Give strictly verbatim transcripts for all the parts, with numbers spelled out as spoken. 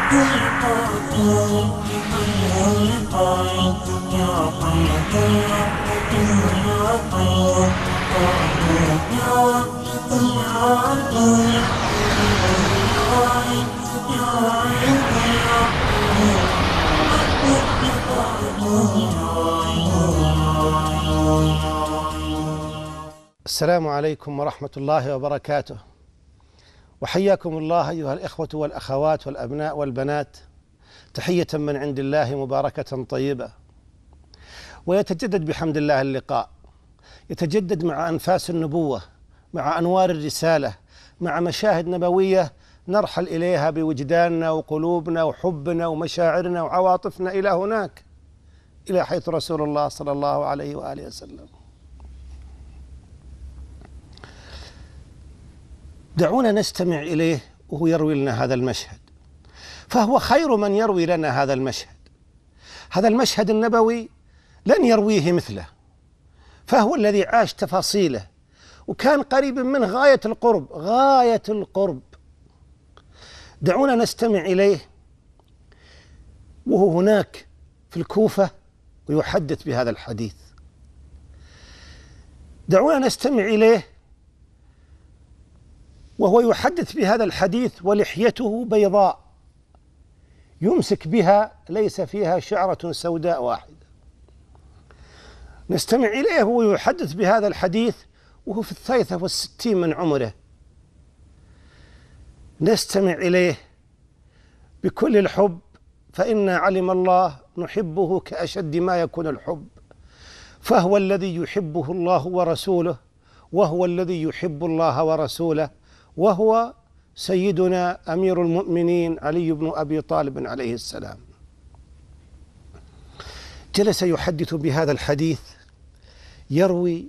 السلام عليكم ورحمة الله وبركاته، وحياكم الله أيها الإخوة والأخوات والأبناء والبنات تحية من عند الله مباركة طيبة. ويتجدد بحمد الله اللقاء، يتجدد مع أنفاس النبوة، مع أنوار الرسالة، مع مشاهد نبوية نرحل إليها بوجداننا وقلوبنا وحبنا ومشاعرنا وعواطفنا إلى هناك، إلى حيث رسول الله صلى الله عليه وآله وسلم. دعونا نستمع إليه وهو يروي لنا هذا المشهد، فهو خير من يروي لنا هذا المشهد. هذا المشهد النبوي لن يرويه مثله، فهو الذي عاش تفاصيله وكان قريب من غاية القرب، غاية القرب. دعونا نستمع إليه وهو هناك في الكوفة ويحدث بهذا الحديث. دعونا نستمع إليه وهو يحدث بهذا الحديث ولحيته بيضاء يمسك بها، ليس فيها شعرة سوداء واحدة. نستمع إليه وهو يحدث بهذا الحديث وهو في الثالثة والستين من عمره. نستمع إليه بكل الحب، فإن علم الله نحبه كأشد ما يكون الحب، فهو الذي يحبه الله ورسوله، وهو الذي يحب الله ورسوله، وهو سيدنا أمير المؤمنين علي بن أبي طالب عليه السلام. جلس يحدث بهذا الحديث، يروي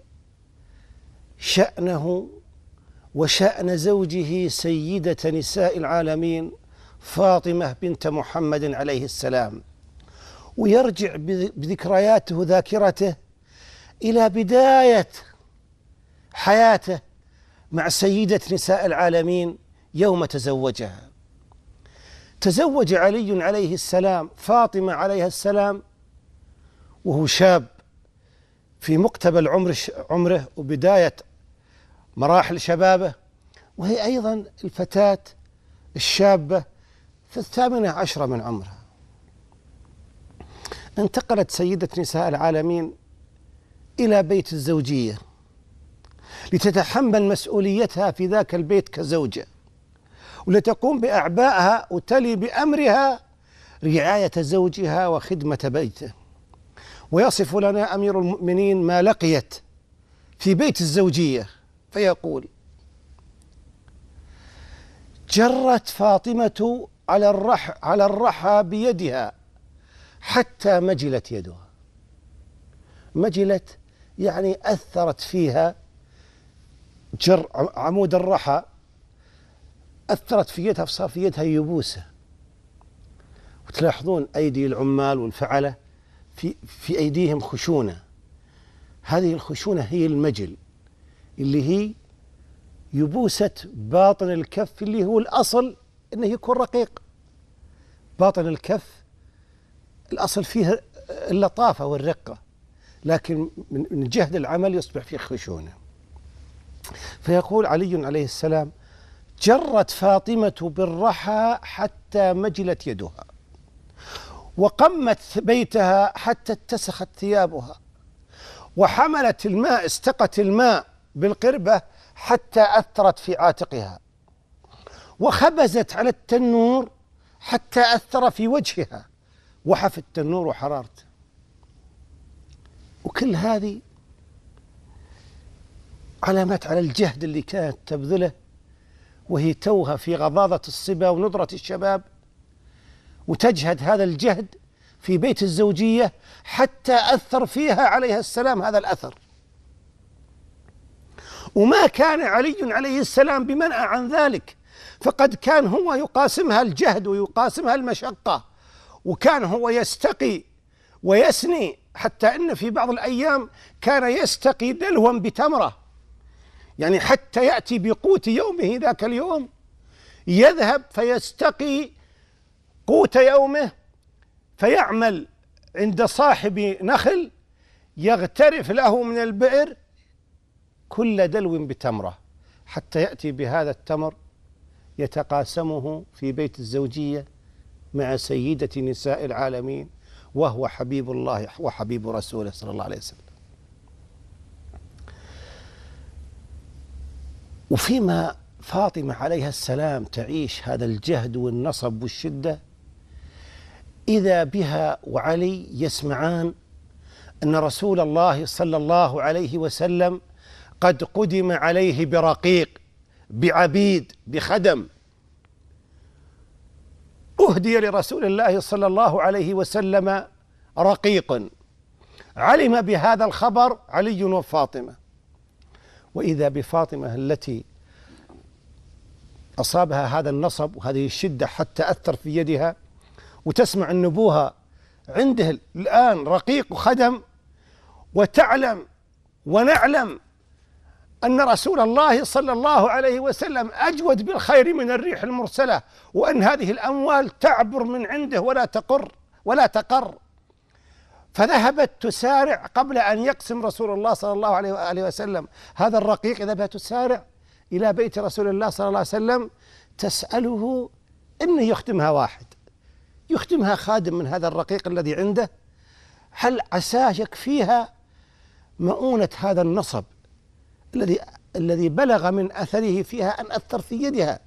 شأنه وشأن زوجه سيدة نساء العالمين فاطمة بنت محمد عليه السلام، ويرجع بذكرياته ذاكرته إلى بداية حياته مع سيدة نساء العالمين يوم تزوجها. تزوج علي عليه السلام فاطمة عليها السلام وهو شاب في مقتبل عمر عمره وبداية مراحل شبابه، وهي أيضا الفتاة الشابة في الثامنة عشرة من عمرها. انتقلت سيدة نساء العالمين إلى بيت الزوجية لتتحمل مسؤوليتها في ذاك البيت كزوجة، ولتقوم بأعبائها وتلي بأمرها رعاية زوجها وخدمة بيته. ويصف لنا أمير المؤمنين ما لقيت في بيت الزوجية، فيقول: جرت فاطمة على الرح على الرحى بيدها حتى مجلت يدها. مجلت يعني أثرت فيها، جر عمود الرحى أثرت في يدها، فصار في يدها يبوسة. وتلاحظون أيدي العمال والفعلة في في أيديهم خشونة، هذه الخشونة هي المجل، اللي هي يبوسة باطن الكف، اللي هو الأصل أنه يكون رقيق. باطن الكف الأصل فيه اللطافة والرقة، لكن من جهد العمل يصبح فيه خشونة. فيقول علي عليه السلام: جرت فاطمة بالرحى حتى مجلت يدها، وقمت بيتها حتى اتسخت ثيابها، وحملت الماء، استقت الماء بالقربة حتى أثرت في عاتقها، وخبزت على التنور حتى أثر في وجهها وحف التنور وحرارته. وكل هذه علامات على الجهد اللي كانت تبذله، وهي توها في غضاضة الصبا ونضرة الشباب، وتجهد هذا الجهد في بيت الزوجية حتى أثر فيها عليها السلام هذا الأثر. وما كان علي عليه السلام بمنع عن ذلك، فقد كان هو يقاسمها الجهد ويقاسمها المشقة، وكان هو يستقي ويسني، حتى إن في بعض الأيام كان يستقي دلوا بتمرة، يعني حتى يأتي بقوت يومه ذاك اليوم يذهب فيستقي قوت يومه فيعمل عند صاحب نخل يغترف له من البئر كل دلو بتمرة حتى يأتي بهذا التمر يتقاسمه في بيت الزوجية مع سيدة نساء العالمين وهو حبيب الله وحبيب رسوله صلى الله عليه وسلم. وفيما فاطمة عليها السلام تعيش هذا الجهد والنصب والشدة، إذا بها وعلي يسمعان أن رسول الله صلى الله عليه وسلم قد قدم عليه برقيق، بعبيد، بخدم. أهدي لرسول الله صلى الله عليه وسلم رقيق. علم بهذا الخبر علي وفاطمة، وإذا بفاطمة التي أصابها هذا النصب وهذه الشدة حتى أثر في يدها، وتسمع أن أبوها عنده الآن رقيق وخدم، وتعلم ونعلم أن رسول الله صلى الله عليه وسلم أجود بالخير من الريح المرسلة، وأن هذه الأموال تعبر من عنده ولا تقر ولا تقر. فذهبت تسارع قبل أن يقسم رسول الله صلى الله عليه وآله وسلم هذا الرقيق، ذهبت تسارع إلى بيت رسول الله صلى الله عليه وسلم تسأله إنه يختمها واحد، يختمها خادم من هذا الرقيق الذي عنده، هل عساه يكفيها مؤونة هذا النصب الذي الذي بلغ من أثره فيها أن أثر في يدها.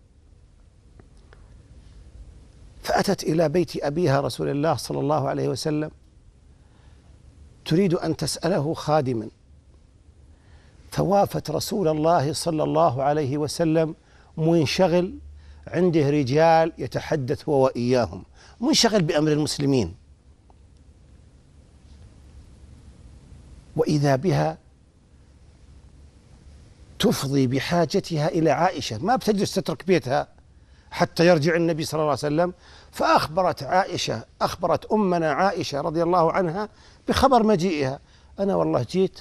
فأتت إلى بيت أبيها رسول الله صلى الله عليه وسلم تريد أن تسأله خادما، فوافت رسول الله صلى الله عليه وسلم منشغل، عنده رجال يتحدث هو وإياهم، منشغل بأمر المسلمين. وإذا بها تفضي بحاجتها إلى عائشة، ما بتجلس تترك بيتها حتى يرجع النبي صلى الله عليه وسلم. فأخبرت عائشة أخبرت أمنا عائشة رضي الله عنها بخبر مجيئها: أنا والله جيت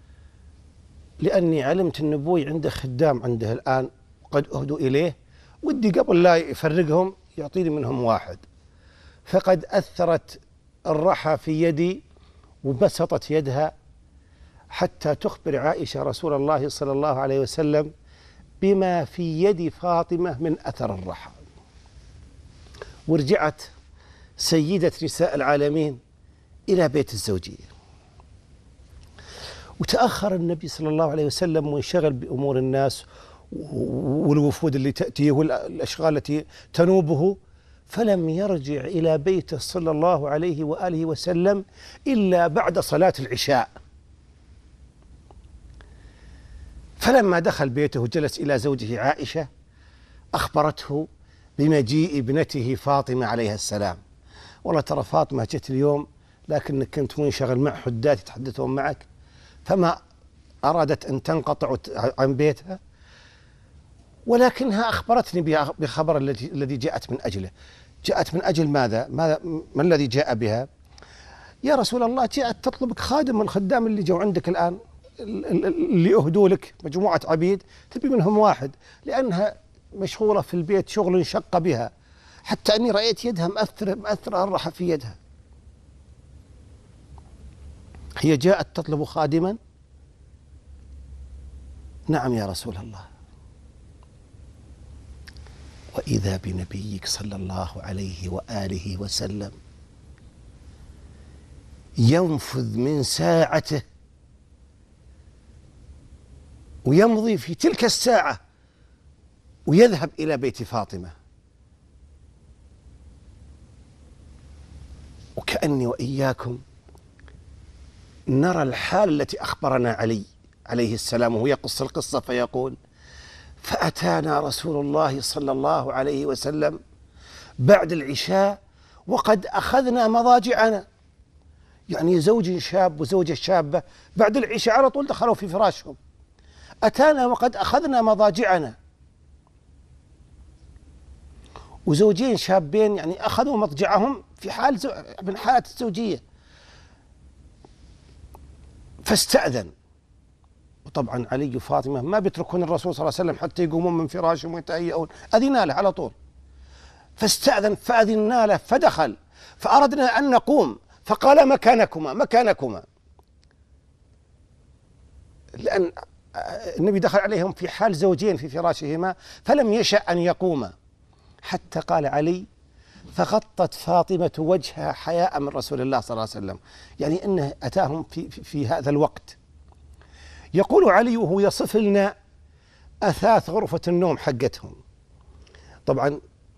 لأني علمت أن أبوي عنده خدام عنده الآن قد أهدوا إليه، ودي قبل لا يفرقهم يعطيني منهم واحد. فقد أثرت الرحى في يدي وبسطت يدها حتى تخبر عائشة رسول الله صلى الله عليه وسلم بما في يد فاطمة من أثر الرحى. ورجعت سيدة نساء العالمين إلى بيت الزوجية، وتأخر النبي صلى الله عليه وسلم منشغل بأمور الناس والوفود اللي تأتيه والأشغال التي تنوبه، فلم يرجع إلى بيته صلى الله عليه وآله وسلم إلا بعد صلاة العشاء. فلما دخل بيته وجلس إلى زوجه عائشة أخبرته بمجيء ابنته فاطمة عليها السلام: والله ترى فاطمة جت اليوم لكنك كنت منشغل مع حدات يتحدثون معك، فما أرادت أن تنقطع عن بيتها، ولكنها أخبرتني بخبر الذي الذي جاءت من أجله. جاءت من أجل ماذا؟ ماذا ما الذي جاء بها؟ يا رسول الله جاءت تطلبك خادم من الخدام اللي جو عندك الآن، اللي أهدوا لك مجموعة عبيد، تبي منهم واحد لأنها مشغولة في البيت شغل شق بها، حتى أني رأيت يدها مأثرة مأثرة الرحى في يدها. هي جاءت تطلب خادما؟ نعم يا رسول الله. وإذا بنبيك صلى الله عليه وآله وسلم ينفذ من ساعته ويمضي في تلك الساعة ويذهب إلى بيت فاطمة، وكأني وإياكم نرى الحال التي أخبرنا علي عليه السلام وهو يقص القصة فيقول: فأتانا رسول الله صلى الله عليه وسلم بعد العشاء وقد أخذنا مضاجعنا. يعني زوج شاب وزوجة شابة بعد العشاء على طول دخلوا في فراشهم. أتانا وقد أخذنا مضاجعنا. وزوجين شابين يعني أخذوا مضجعهم في حال زو... من حالة الزوجية. فاستأذن، وطبعا علي وفاطمة ما بيتركون الرسول صلى الله عليه وسلم حتى يقومون من فراشهم ويتهيئون، أذنا له على طول. فاستأذن فأذنا له فدخل، فأردنا أن نقوم فقال مكانكما مكانكما، لأن النبي دخل عليهم في حال زوجين في فراشهما فلم يشأ أن يقوما، حتى قال علي فغطت فاطمة وجهها حياء من رسول الله صلى الله عليه وسلم، يعني أنه أتاهم في, في, في هذا الوقت. يقول علي وهو يصف لنا أثاث غرفة النوم حقتهم. طبعا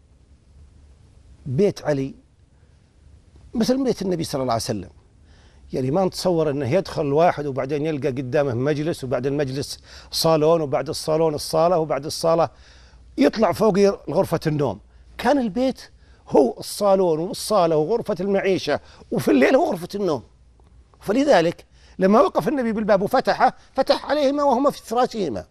بيت علي مثل بيت النبي صلى الله عليه وسلم، يعني ما نتصور أنه يدخل الواحد وبعدين يلقى قدامه مجلس، وبعد المجلس صالون، وبعد الصالون الصالة، وبعد الصالة يطلع فوق غرفة النوم. كان البيت هو الصالون والصالة وغرفة المعيشة، وفي الليل هو غرفة النوم. فلذلك لما وقف النبي بالباب وفتحه فتح عليهما وهما في فراشهما.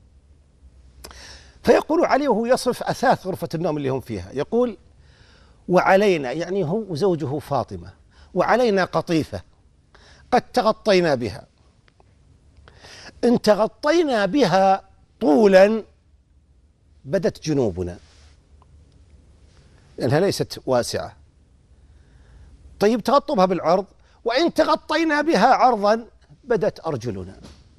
فيقول علي وهو يصف أثاث غرفة النوم اللي هم فيها، يقول وعلينا، يعني هو وزوجه فاطمة، وعلينا قطيفة قد تغطينا بها، إن تغطينا بها طولا بدت جنوبنا، لأنها ليست واسعة. طيب تغطوا بها بالعرض، وإن تغطينا بها عرضا بدت أرجلنا.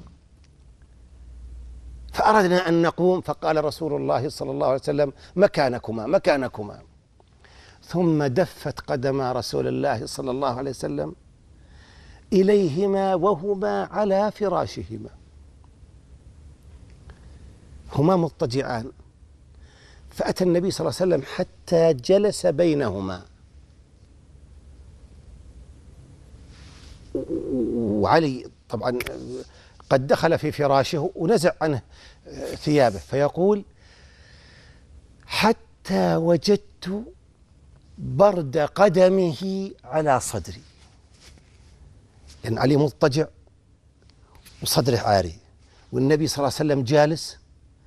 فأردنا أن نقوم فقال رسول الله صلى الله عليه وسلم مكانكما مكانكما. ثم دفت قدما رسول الله صلى الله عليه وسلم إليهما وهما على فراشهما، هما مضطجعان. فأتى النبي صلى الله عليه وسلم حتى جلس بينهما، وعلي طبعا قد دخل في فراشه ونزع عنه ثيابه، فيقول حتى وجدت برد قدمه على صدري، لأن علي مضطجع وصدره عاري، والنبي صلى الله عليه وسلم جالس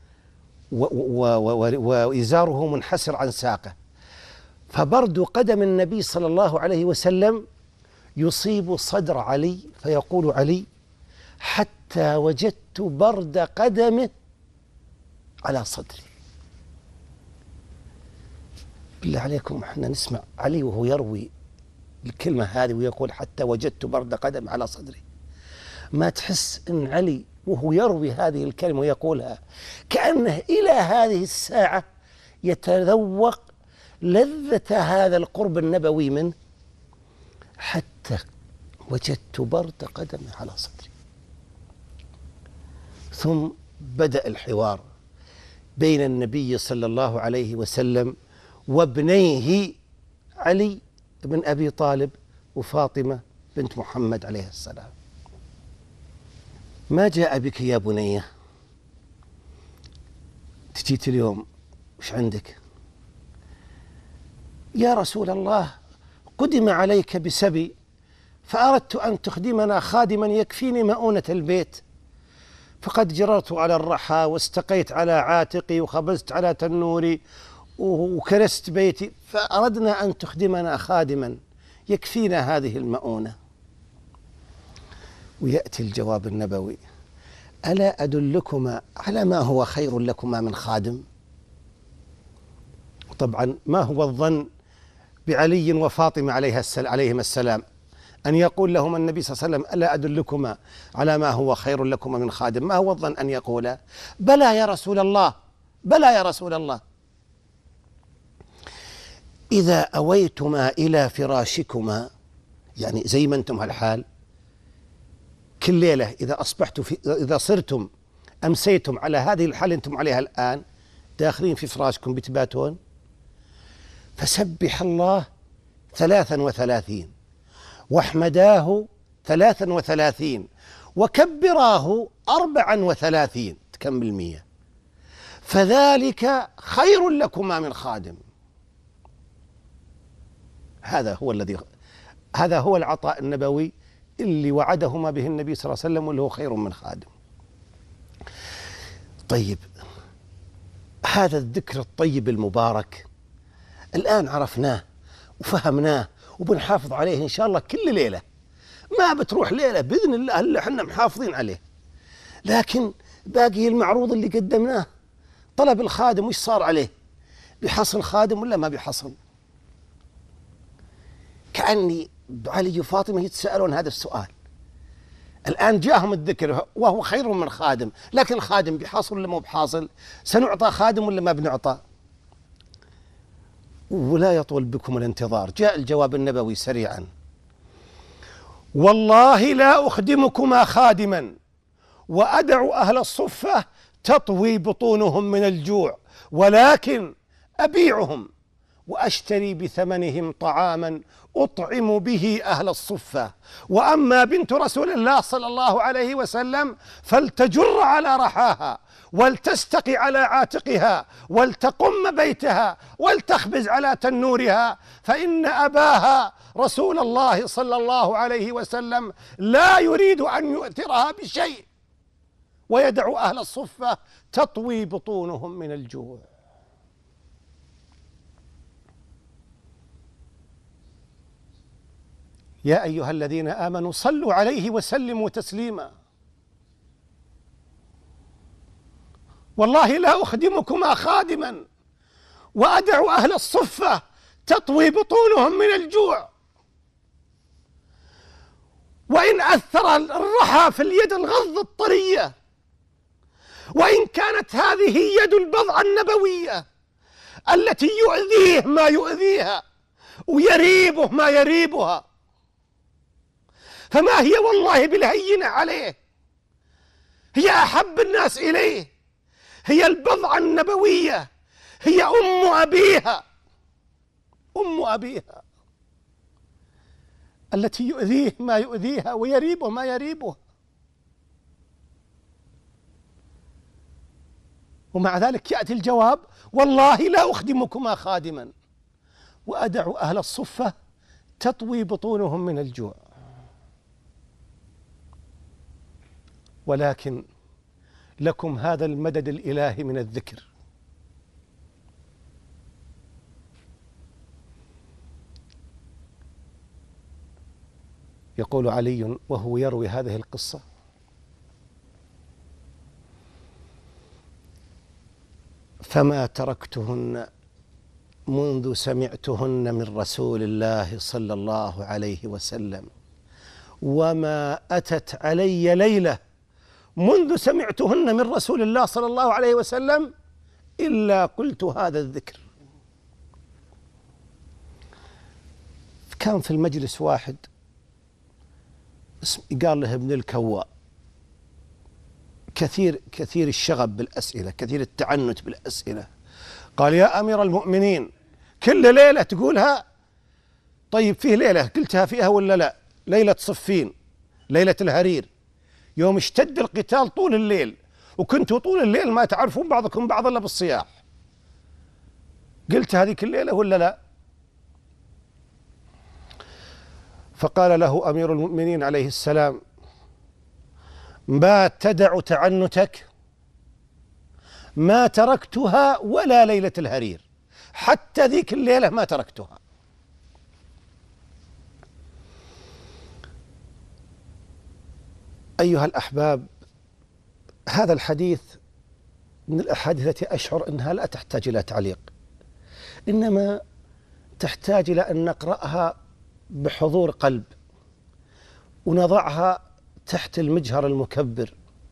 وإزاره منحسر عن ساقه، فبرد قدم النبي صلى الله عليه وسلم يصيب صدر علي، فيقول علي حتى وجدت برد قدمه على صدري. بالله عليكم احنا نسمع علي وهو يروي الكلمة هذه ويقول حتى وجدت برد قدم على صدري، ما تحس ان علي وهو يروي هذه الكلمة ويقولها كأنه إلى هذه الساعة يتذوق لذة هذا القرب النبوي منه؟ حتى وجدت برد قدمه على صدري. ثم بدأ الحوار بين النبي صلى الله عليه وسلم وابنيه علي بن أبي طالب وفاطمة بنت محمد عليه السلام. ما جاء بك يا بنية؟ تجيت اليوم وش عندك؟ يا رسول الله قدم عليك بسبي فأردت أن تخدمنا خادما يكفيني مؤونة البيت، فقد جررت على الرحى واستقيت على عاتقي وخبزت على تنوري وكرست بيتي، فأردنا أن تخدمنا خادما يكفينا هذه المؤونة. ويأتي الجواب النبوي ألا أدلكما على ما هو خير لكما من خادم؟ طبعا ما هو الظن بعلي وفاطمة عليهما السلام أن يقول لهم النبي صلى الله عليه وسلم ألا أدلكما على ما هو خير لكما من خادم؟ ما هو الظن أن يقولا بلى يا رسول الله، بلى يا رسول الله. إذا أويتما إلى فراشكما، يعني زي ما أنتم هالحال كل ليلة، إذا أصبحتم في إذا صرتم أمسيتم على هذه الحال أنتم عليها الآن، داخلين في فراشكم بتباتون، فسبح الله ثلاثا وثلاثين واحمداه ثلاثا وثلاثين وكبراه أربعا وثلاثين، تكمل مية، فذلك خير لكما من خادم. هذا هو الذي هذا هو العطاء النبوي اللي وعدهما به النبي صلى الله عليه وسلم، واللي هو خير من خادم. طيب هذا الذكر الطيب المبارك الآن عرفناه وفهمناه وبنحافظ عليه إن شاء الله كل ليلة، ما بتروح ليلة بإذن الله إلا احنا محافظين عليه. لكن باقي المعروض اللي قدمناه، طلب الخادم وش صار عليه؟ بيحصل خادم ولا ما بيحصل؟ كأني علي وفاطمة يتساءلون هذا السؤال. الآن جاءهم الذكر وهو خير من خادم، لكن الخادم بحاصل ولا مو بحاصل؟ سنعطى خادم ولا ما بنعطى؟ ولا يطول بكم الانتظار، جاء الجواب النبوي سريعا: والله لا أخدمكما خادما وأدع أهل الصفة تطوي بطونهم من الجوع، ولكن أبيعهم وأشتري بثمنهم طعاما أطعم به أهل الصفة، وأما بنت رسول الله صلى الله عليه وسلم فلتجر على رحاها ولتستقي على عاتقها ولتقم بيتها ولتخبز على تنورها، فإن أباها رسول الله صلى الله عليه وسلم لا يريد أن يؤثرها بشيء، ويدع أهل الصفة تطوي بطونهم من الجوع. يا أيها الذين آمنوا صلوا عليه وسلموا تسليما. والله لا أخدمكما خادما وأدع أهل الصفة تطوي بطونهم من الجوع، وإن أثر الرحى في اليد الغض الطرية، وإن كانت هذه يد البضعة النبوية التي يؤذيه ما يؤذيها ويريبه ما يريبها، فما هي والله بالهينة عليه، هي أحب الناس إليه، هي البضعة النبوية، هي أم أبيها، أم أبيها التي يؤذيه ما يؤذيها ويريبه ما يريبه، ومع ذلك يأتي الجواب: والله لا أخدمكما خادما وأدع أهل الصفة تطوي بطونهم من الجوع، ولكن لكم هذا المدد الإلهي من الذكر. يقول علي وهو يروي هذه القصة: فما تركتهن منذ سمعتهن من رسول الله صلى الله عليه وسلم، وما أتت علي ليلة منذ سمعتهن من رسول الله صلى الله عليه وسلم إلا قلت هذا الذكر. كان في المجلس واحد قال له ابن الكواء، كثير كثير الشغب بالأسئلة، كثير التعنت بالأسئلة، قال: يا أمير المؤمنين كل ليلة تقولها؟ طيب فيه ليلة قلتها فيها ولا لا؟ ليلة صفين، ليلة الهرير، يوم اشتد القتال طول الليل وكنتوا طول الليل ما تعرفون بعضكم بعض إلا بالصياح، قلت هذيك الليلة ولا لا؟ فقال له أمير المؤمنين عليه السلام: ما تدع تعنتك، ما تركتها ولا ليلة الهرير، حتى ذيك الليلة ما تركتها. أيها الأحباب، هذا الحديث من الأحاديث التي أشعر أنها لا تحتاج إلى تعليق، إنما تحتاج إلى أن نقرأها بحضور قلب ونضعها تحت المجهر المكبر،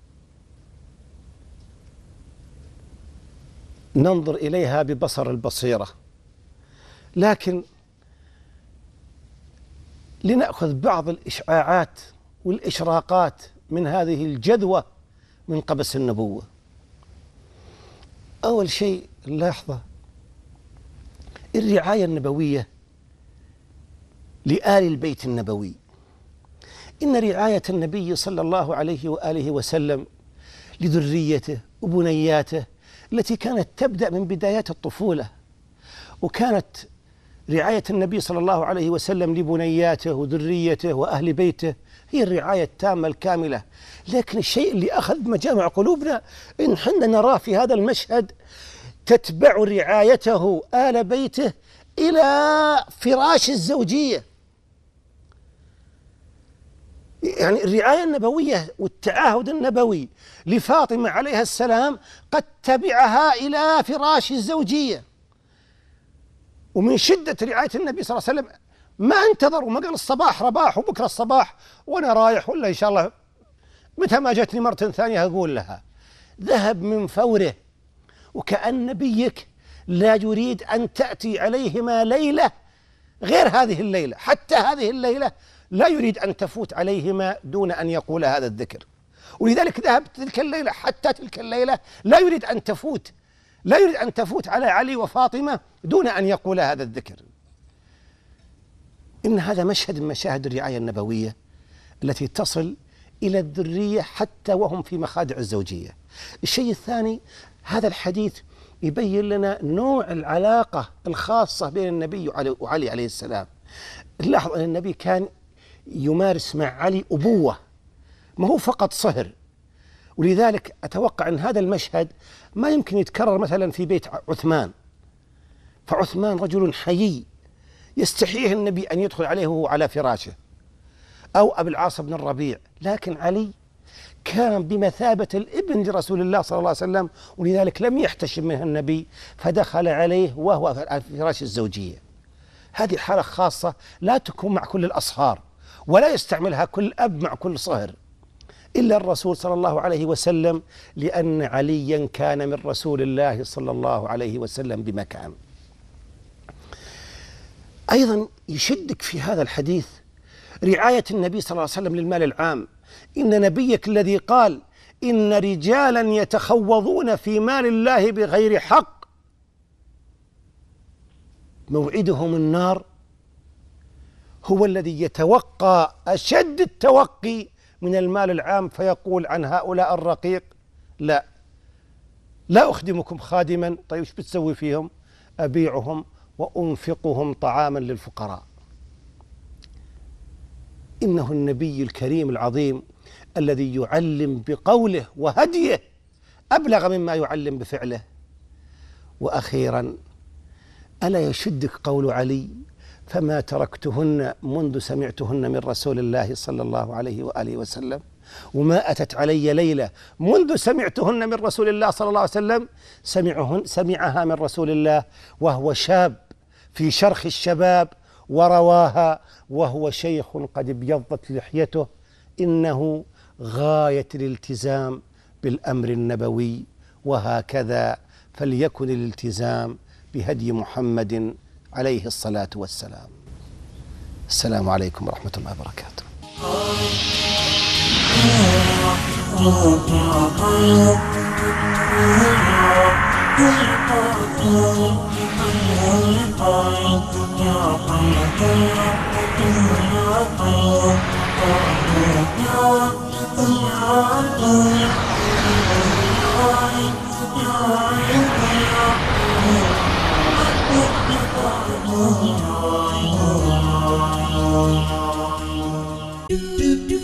ننظر إليها ببصر البصيرة، لكن لنأخذ بعض الإشعاعات والإشراقات من هذه الجذوة من قبس النبوة. أول شيء لاحظة الرعاية النبوية لآل البيت النبوي. إن رعاية النبي صلى الله عليه وآله وسلم لذريته وبنياته التي كانت تبدأ من بدايات الطفولة، وكانت رعاية النبي صلى الله عليه وسلم لبنياته وذريته وأهل بيته هي الرعاية التامة الكاملة. لكن الشيء اللي أخذ مجامع قلوبنا إن حنا نراه في هذا المشهد تتبع رعايته آل بيته إلى فراش الزوجية. يعني الرعاية النبوية والتعاهد النبوي لفاطمة عليها السلام قد تبعها إلى فراش الزوجية. ومن شدة رعاية النبي صلى الله عليه وسلم ما انتظر وما قال الصباح رباح وبكرة الصباح وأنا رايح، ولا إن شاء الله متى ما جتني مرة ثانية أقول لها. ذهب من فوره، وكأن نبيك لا يريد أن تأتي عليهما ليلة غير هذه الليلة، حتى هذه الليلة لا يريد أن تفوت عليهما دون أن يقول هذا الذكر. ولذلك ذهب تلك الليلة، حتى تلك الليلة لا يريد أن تفوت لا يريد أن تفوت على علي وفاطمة دون أن يقول هذا الذكر. إن هذا مشهد من مشاهد الرعاية النبوية التي تصل إلى الذرية حتى وهم في مخادع الزوجية. الشيء الثاني، هذا الحديث يبين لنا نوع العلاقة الخاصة بين النبي وعلي عليه السلام. نلاحظ أن النبي كان يمارس مع علي أبوة، ما هو فقط صهر. ولذلك أتوقع أن هذا المشهد ما يمكن يتكرر مثلا في بيت عثمان، فعثمان رجل حيي يستحيه النبي أن يدخل عليه وهو على فراشه، أو أبي العاص بن الربيع. لكن علي كان بمثابة الابن لرسول الله صلى الله عليه وسلم، ولذلك لم يحتشم منه النبي فدخل عليه وهو على فراش الزوجية. هذه حالة خاصة لا تكون مع كل الأصهار، ولا يستعملها كل أب مع كل صهر، إلا الرسول صلى الله عليه وسلم، لأن عليا كان من رسول الله صلى الله عليه وسلم بمكان. أيضا يشدك في هذا الحديث رعاية النبي صلى الله عليه وسلم للمال العام. إن نبيك الذي قال إن رجالا يتخوضون في مال الله بغير حق موعدهم النار، هو الذي يتوقى أشد التوقي من المال العام، فيقول عن هؤلاء الرقيق: لا لا أخدمكم خادما. طيب إيش بتسوي فيهم؟ أبيعهم وأنفقهم طعاما للفقراء. إنه النبي الكريم العظيم الذي يعلم بقوله وهديه أبلغ مما يعلم بفعله. وأخيرا، ألا يشدك قول علي: فما تركتهن منذ سمعتهن من رسول الله صلى الله عليه وآله وسلم، وما أتت علي ليلة منذ سمعتهن من رسول الله صلى الله عليه وسلم سمعهن سمعها من رسول الله وهو شاب في شرخ الشباب، ورواها وهو شيخ قد ابيضت لحيته. إنه غاية الالتزام بالأمر النبوي، وهكذا فليكن الالتزام بهدي محمد عليه الصلاة والسلام. السلام عليكم ورحمة الله وبركاته. Do do do.